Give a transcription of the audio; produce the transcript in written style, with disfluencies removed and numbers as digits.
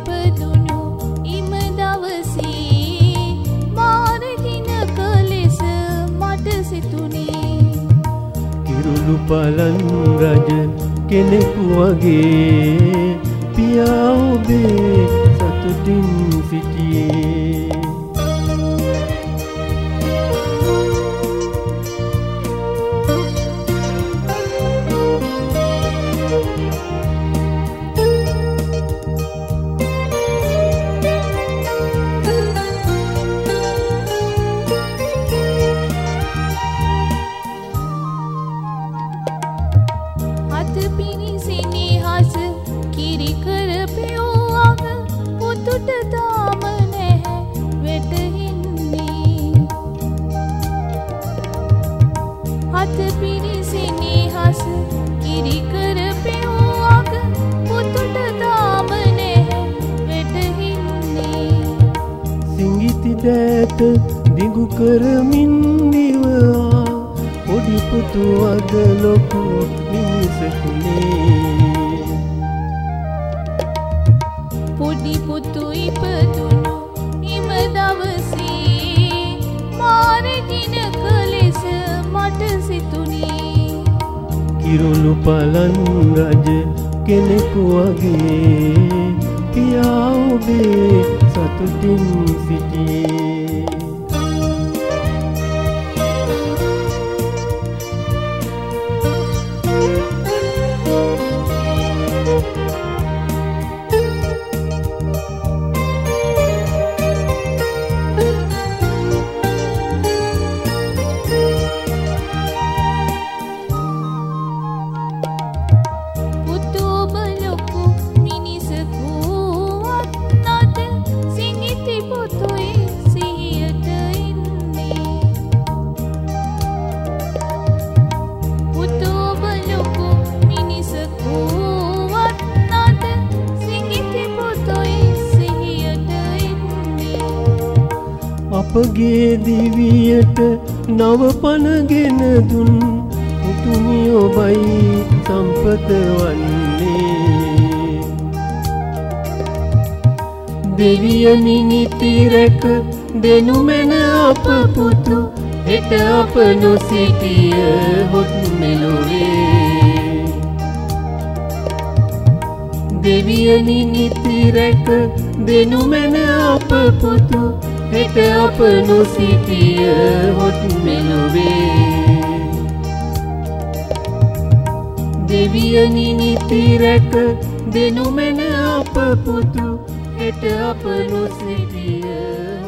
ඉපදුණු ඉම දවසේ මාරදින කලෙස මට සිතුනේ. කිරුළු පලන් රජ කෙනෙකු වගේ පියා ඔබේ සතුටින් සිටියේ. පිනිසිනිහස කිරි කර පෙව්වම පුතුට තාම නැහැ වැටහෙන්නේ. හත පිනිසිනිහස කිරි කර පෙව්වම පුතුට තාම නැහැ වැටහෙන්නේ. සිඟිති දෑත දිගු කරමින් දිවවා පොඩි පුතු අද ලොකු මිනිසකුනේ. පොඩි පුතු ඉපදුණු ඉම දවසේ මාරදින කලෙස මට සිතුනේ. කිරුළු පලන් රජ කෙනෙකු වගේ පියා ඔබේ සතුටින් සිටියේ. අපගේ දිවියට නව පනගෙන දුන් උතුමි ඔබයි සම්පත වන්නේ. දෙවියනි නිති රැක දෙනු මැන අප පුතු හෙට අප නොසිටිය හොත් මෙලොවේ. දෙවියනි නිති රැක දෙනු මැන අප පුතු හෙට අප නොසිටිය හොත් මෙලොවේ. දෙවියනි නිති රැක දෙනු මැන අප පුතු හෙට අප නොසිටිය